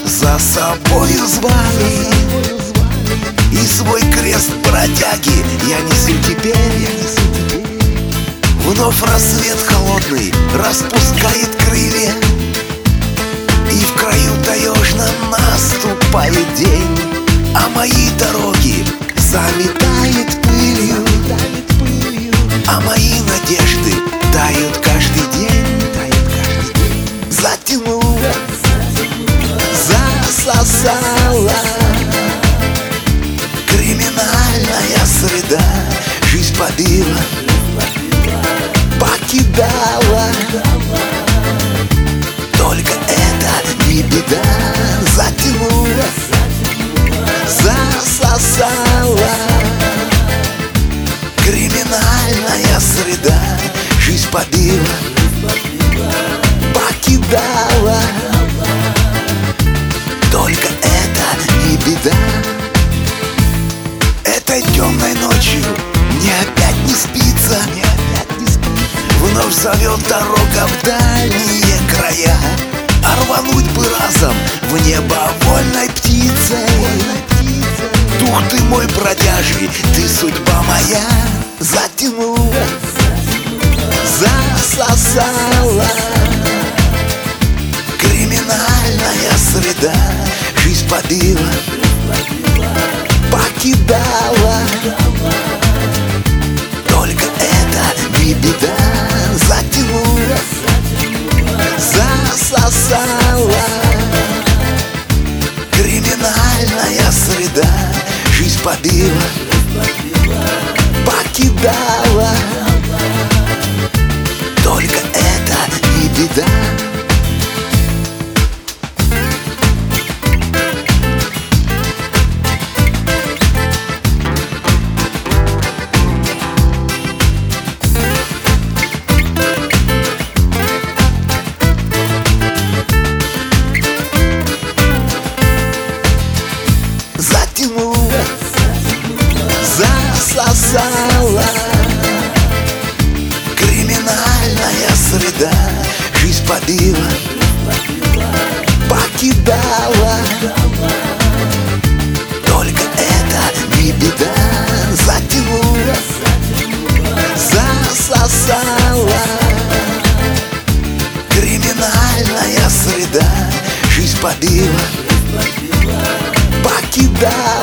за собою звали, и свой крест бродяги я несу теперь. Вновь рассвет холодный распускает крылья, и в краю таежном наступает день, а мои дороги заметает пылью, а мои надежды тают каждый день. Затянула, засосала криминальная среда, жизнь побила, покидала. Только это не беда. Затянула, засосала криминальная среда, жизнь побила, покидала. Только это не беда. Этой темной ночью мне опять не спится, вновь зовет дорога в дальние края, а рвануть бы разом в небо вольной птицей. Дух ты мой бродяжий, ты судьба моя. Затянула, засосала криминальная среда, жизнь побила, покидала. Только это не беда. Затянула, засосала криминальная среда, жизнь побила, покидала. Только это не беда. Затянула, засосала криминальная среда, жизнь побила, покидала. Только это не беда. Затянула, засосала криминальная среда, жизнь побила, покидала.